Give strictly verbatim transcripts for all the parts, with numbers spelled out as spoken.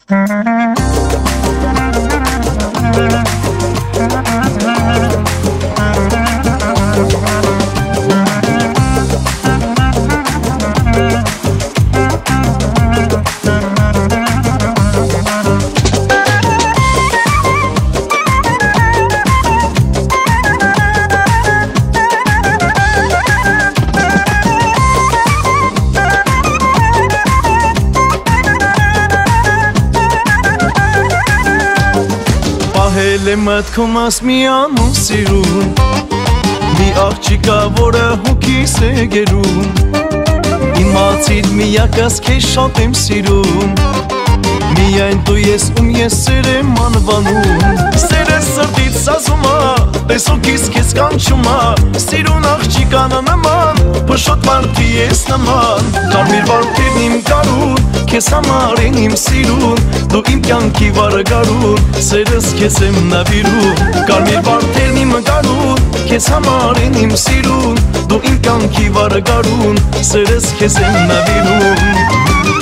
Հել է մտքումս մի անուն սիրուն Մի աղջիկա, որը հոգիս է գերում Իմացիր միակս քեզ շատ եմ սիրում Միայն դու ես ում ես սեր եմ անվանում Սերը սրտից սազում ա, տեսոքիս քեզ կանչում ա Սիրուն աղջիկանը նման, փշոտ մարդի ես նման Կարմիր վարդերն իմ կարուն, քեզ համար են իմ սիրուն Դու իմ կյանքի վարգարուն, սերս քեզ եմ նավիրում Կարմիր վարդերն իմ կարուն, քեզ համար են իմ սիրուն Դու իմ կյանքի վարգարուն, սերս քեզ եմ նավիրում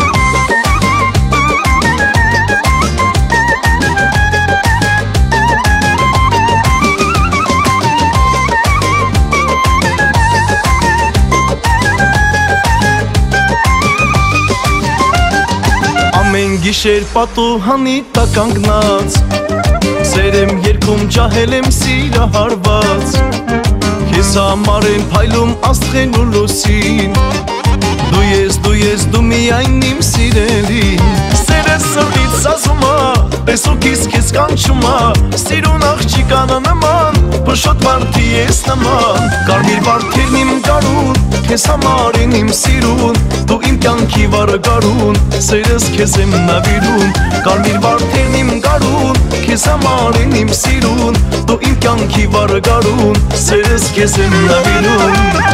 Ամեն գիշեր պատուհանի տակ կանգնած Սեր եմ երգում ջահել եմ սիրահարված Քեզ համար եմ փայլում աստղեն ու լուսին Դու ես, դու ես, դու միայն իմ սիրելին Սերը սրտից սազում ա, տեսոքիս քեզ կանչում ա Սիրուն աղջիկանը նման, փշոտ մարդի ես նման Կարմիր վարդերն իմ կարուն, քեզ համար են իմ սիրուն Դու իմ կյանքի վարգարուն, սերս քեզ եմ նավիրում Կարմիր վարդերն իմ կարուն, քեզ համար են իմ սիրուն Դու իմ կյանքի վարգարուն, սերս քեզ եմ նավիրում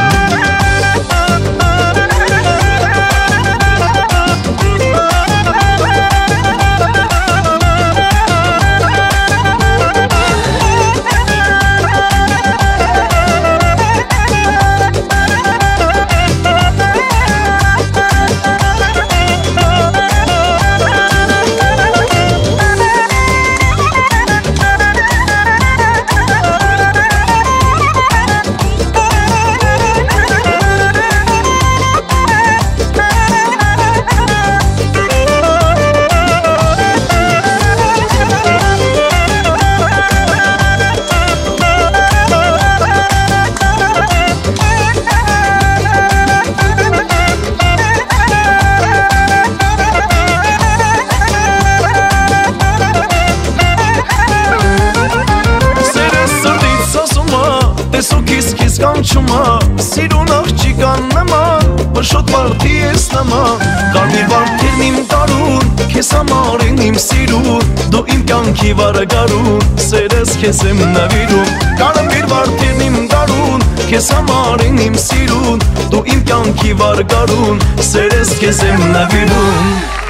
Տեսոքիս քեզ կանչում ա, սիրուն աղջիկան նման Փշոտ մարդի ես նման Կարմիր վարդերն իմ կարուն, քեզ համար են իմ սիրուն Դու իմ կյանքի վարգարուն, սերս քեզ եմ նավիրում Կարմիր վարդերն իմ կարուն, քեզ համար են իմ սիրուն Դու իմ կյանքի վարգարուն, սերս քեզ եմ նավիրում